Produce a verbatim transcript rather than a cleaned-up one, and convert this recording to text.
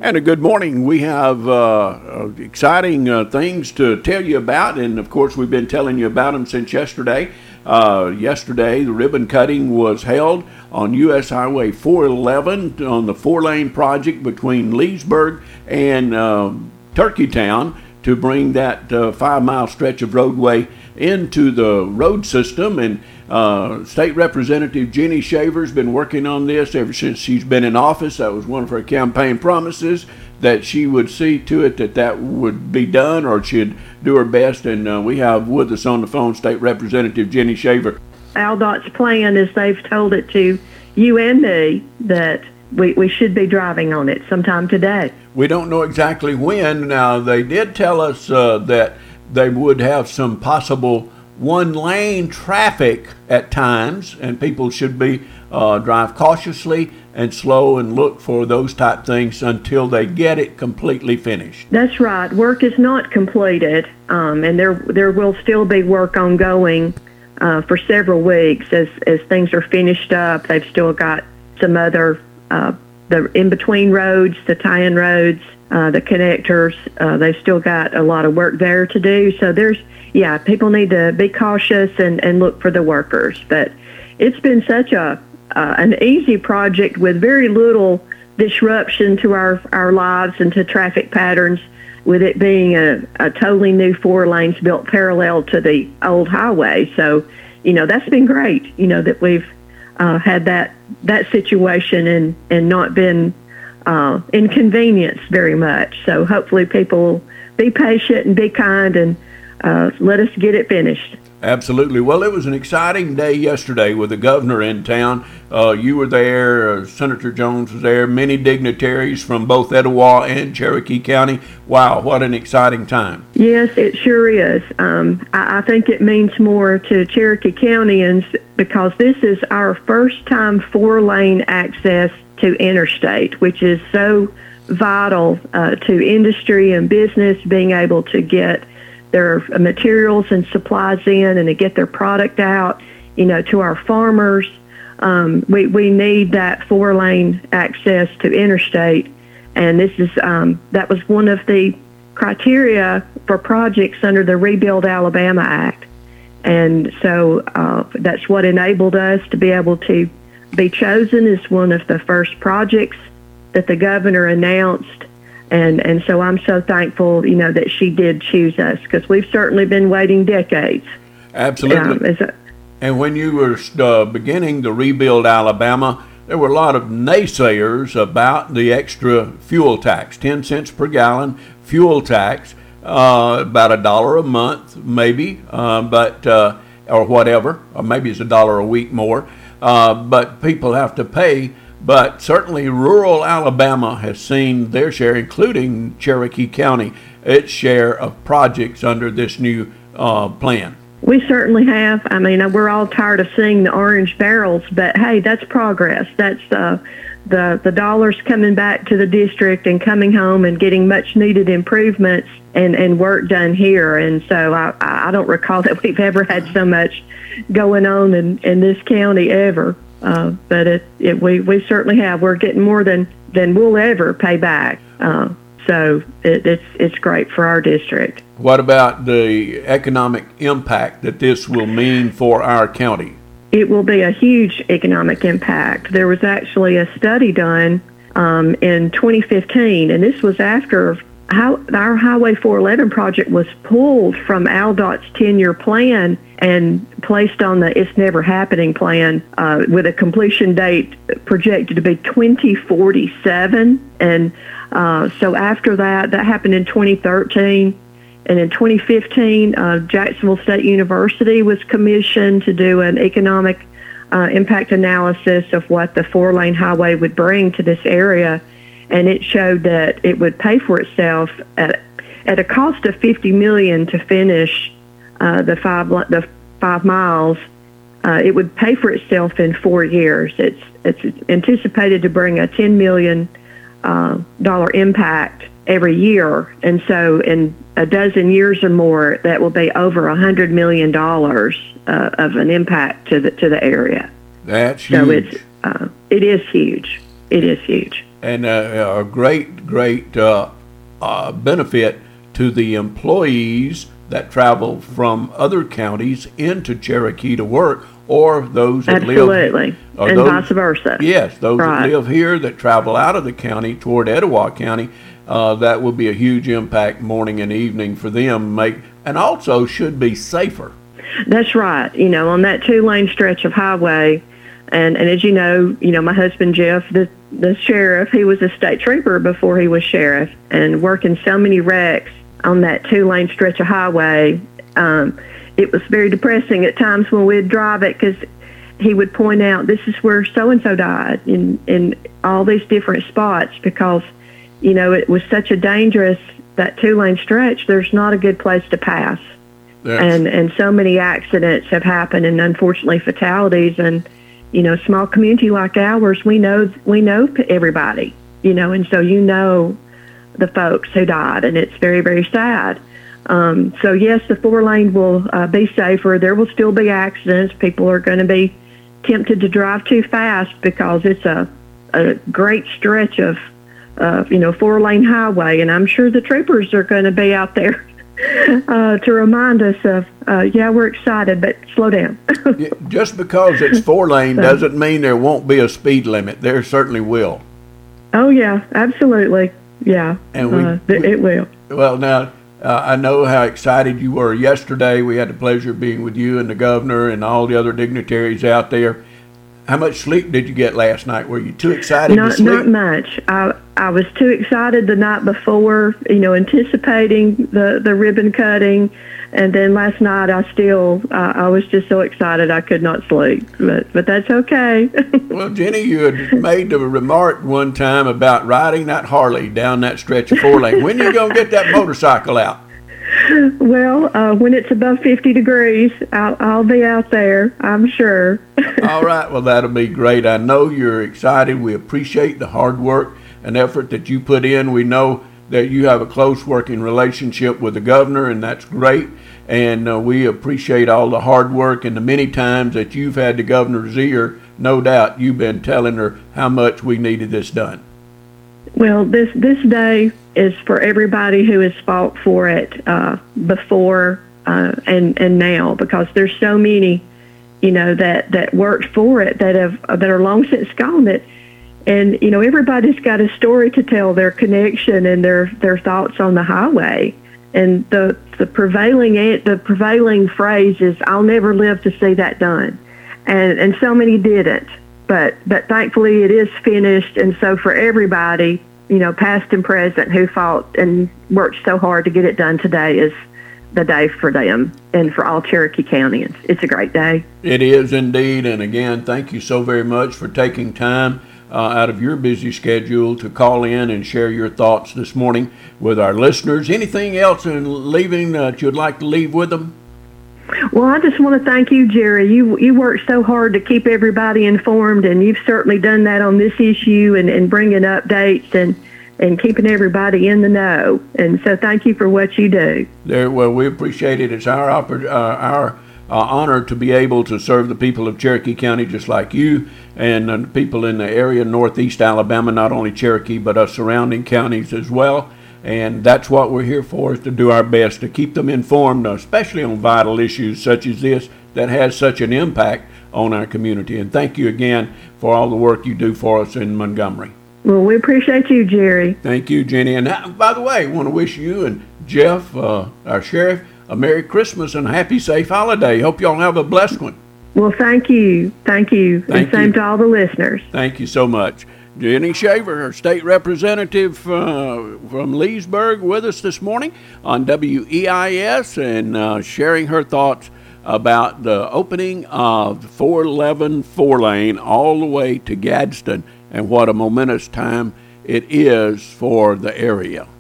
And a good morning. We have uh, exciting uh, things to tell you about, and of course we've been telling you about them since yesterday. Uh, yesterday, the ribbon cutting was held on U S Highway four eleven on the four-lane project between Leesburg and uh, Turkeytown to bring that uh, five-mile stretch of roadway into the road system. And uh, State Representative Jenny Shaver's been working on this ever since she's been in office. That was one of her campaign promises, that she would see to it that that would be done, or she'd do her best. And uh, we have with us on the phone State Representative Jenny Shaver. AlDOT's plan is they've told it to you and me that we, we should be driving on it sometime today. We don't know exactly when. Now, they did tell us uh, that they would have some possible one-lane traffic at times, and people should be uh, drive cautiously and slow and look for those type things until they get it completely finished. That's right. Work is not completed, um, and there there will still be work ongoing uh, for several weeks as as things are finished up. They've still got some other uh, the in-between roads, the tie-in roads, uh, the connectors. Uh, they've still got a lot of work there to do. So there's yeah, people need to be cautious and, and look for the workers. But it's been such a uh, an easy project with very little disruption to our, our lives and to traffic patterns, with it being a, a totally new four lanes built parallel to the old highway. So, you know, that's been great, you know, that we've uh, had that that situation and, and not been uh, inconvenienced very much. So hopefully people will be patient and be kind and Uh, let us get it finished. Absolutely. Well, it was an exciting day yesterday with the governor in town. Uh, you were there. Uh, Senator Jones was there. Many dignitaries from both Etowah and Cherokee County. Wow, what an exciting time. Yes, it sure is. Um, I, I think it means more to Cherokee Countyans because this is our first time four-lane access to interstate, which is so vital uh, to industry and business being able to get their materials and supplies in and to get their product out, you know, to our farmers. Um, we, we need that four-lane access to interstate, and this is um, that was one of the criteria for projects under the Rebuild Alabama Act. And so uh, that's what enabled us to be able to be chosen as one of the first projects that the governor announced. And and so I'm so thankful, you know, that she did choose us, because we've certainly been waiting decades. Absolutely. Um, a, and when you were uh, beginning to rebuild Alabama, there were a lot of naysayers about the extra fuel tax, ten cents per gallon fuel tax, uh, about a dollar a month maybe, uh, but uh, or whatever, or maybe it's a dollar a week more, uh, but people have to pay. But certainly rural Alabama has seen their share, including Cherokee County, its share of projects under this new uh, plan. We certainly have. I mean, we're all tired of seeing the orange barrels, but hey, that's progress. That's uh, the, the dollars coming back to the district and coming home and getting much needed improvements and, and work done here. And so I, I don't recall that we've ever had so much going on in, in this county ever. Uh, but it, it, we, we certainly have. We're getting more than, than we'll ever pay back. Uh, so it, it's it's great for our district. What about the economic impact that this will mean for our county? It will be a huge economic impact. There was actually a study done um, in twenty fifteen, and this was after how, our Highway four eleven project was pulled from AlDOT's ten-year plan and placed on the It's Never Happening plan uh, with a completion date projected to be twenty forty-seven. And uh, so after that, that happened in twenty thirteen. And in twenty fifteen, uh, Jacksonville State University was commissioned to do an economic uh, impact analysis of what the four-lane highway would bring to this area. And it showed that it would pay for itself at, at a cost of fifty million dollars to finish uh, the five the five miles. Uh, it would pay for itself in four years. It's it's anticipated to bring a ten million dollars uh, dollar impact every year, and so in a dozen years or more, that will be over a hundred million dollars uh, of an impact to the to the area. That's huge. So it's uh, it is huge. It is huge. and uh, a great, great uh, uh, benefit to the employees that travel from other counties into Cherokee to work, or those that Absolutely. live... Absolutely, and those, vice versa. Yes, those right. that live here that travel out of the county toward Etowah County, uh, that will be a huge impact morning and evening for them, make and also should be safer. That's right. You know, on that two-lane stretch of highway, and, and as you know, you know, my husband Jeff, the the sheriff, he was a state trooper before he was sheriff, and working so many wrecks on that two-lane stretch of highway. Um, it was very depressing at times when we'd drive it, because he would point out, this is where so-and-so died, in, in all these different spots, because, you know, it was such a dangerous, that two-lane stretch, there's not a good place to pass. Yes. And and so many accidents have happened, and unfortunately fatalities, and, you know, small community like ours, we know we know everybody, you know, and so you know the folks who died, and it's very, very sad. Um, so, yes, the four-lane will uh, be safer. There will still be accidents. People are going to be tempted to drive too fast because it's a, a great stretch of, uh, you know, four-lane highway, and I'm sure the troopers are going to be out there uh, to remind us of, uh, yeah, we're excited, but slow down. Yeah, just because it's four-lane so, doesn't mean there won't be a speed limit. There certainly will. Oh, yeah, absolutely. Yeah, and we, uh, we, it will. Well, now, uh, I know how excited you were yesterday. We had the pleasure of being with you and the governor and all the other dignitaries out there. How much sleep did you get last night? Were you too excited not, to sleep? Not much. I I was too excited the night before, you know, anticipating the, the ribbon cutting. And then last night I still, uh, I was just so excited I could not sleep. But, but that's okay. Well, Jenny, you had made the remark one time about riding that Harley down that stretch of four lane. When are you going to get that motorcycle out? Well, uh, when it's above fifty degrees, I'll, I'll be out there, I'm sure. All right. Well, that'll be great. I know you're excited. We appreciate the hard work and effort that you put in. We know that you have a close working relationship with the governor, and that's great. And uh, we appreciate all the hard work and the many times that you've had the governor's ear. No doubt you've been telling her how much we needed this done. Well, this this day is for everybody who has fought for it uh, before uh, and and now, because there's so many, you know, that, that worked for it that have that are long since gone. That, and you know, everybody's got a story to tell, their connection and their their thoughts on the highway. And the the prevailing the prevailing phrase is, "I'll never live to see that done," and and so many didn't. But but thankfully it is finished, and so for everybody, you know, past and present, who fought and worked so hard to get it done, today is the day for them and for all Cherokee Countyans. It's a great day. It is indeed, and again, thank you so very much for taking time uh, out of your busy schedule to call in and share your thoughts this morning with our listeners. Anything else in leaving that you'd like to leave with them? Well, I just want to thank you, Jerry. You you work so hard to keep everybody informed, and you've certainly done that on this issue, and, and bringing updates and, and keeping everybody in the know. And so thank you for what you do. There, well, we appreciate it. It's our, oppor- uh, our uh, honor to be able to serve the people of Cherokee County just like you and uh, people in the area, northeast Alabama, not only Cherokee, but us surrounding counties as well. And that's what we're here for, is to do our best to keep them informed, especially on vital issues such as this that has such an impact on our community. And thank you again for all the work you do for us in Montgomery. Well, we appreciate you, Jerry. Thank you, Jenny. And uh, by the way, I want to wish you and Jeff, uh, our sheriff, a Merry Christmas and a happy, safe holiday. Hope y'all have a blessed one. Well, thank you. Thank you. Thank and same you. to all the listeners. Thank you so much. Jenny Shaver, our state representative uh, from Leesburg, with us this morning on W E I S, and uh, sharing her thoughts about the opening of four eleven four-lane all the way to Gadsden, and what a momentous time it is for the area.